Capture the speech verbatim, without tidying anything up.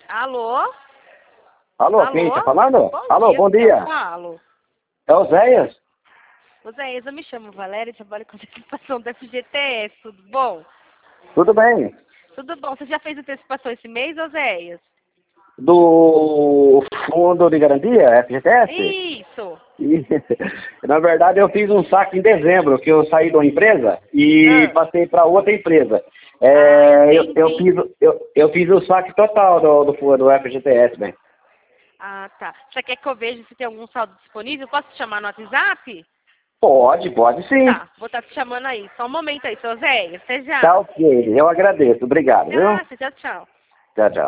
Alô? Alô, Alô? quem tá falando? Bom Alô, dia, bom eu dia. falo. É o Zéias? Ô Zé, eu me chamo Valéria e trabalho com a antecipação da F G T S, tudo bom? Tudo bem. Tudo bom. Você já fez antecipação esse mês, ô Zéias? Do Fundo de Garantia, F G T S? Isso. E, na verdade, eu fiz um saque em dezembro, que eu saí de uma empresa e Ah. passei para outra empresa. É, Ah, eu, eu, entendi. fiz, eu, eu fiz o saque total do, do, do F G T S, bem. Ah, tá. Você quer que eu veja se tem algum saldo disponível? Posso te chamar no WhatsApp? Pode, pode sim. Tá, vou estar te chamando aí. Só um momento aí, seu Zé. Até Tá já. ok, eu agradeço. Obrigado, viu? Graças, tchau, tchau. Tchau, tchau.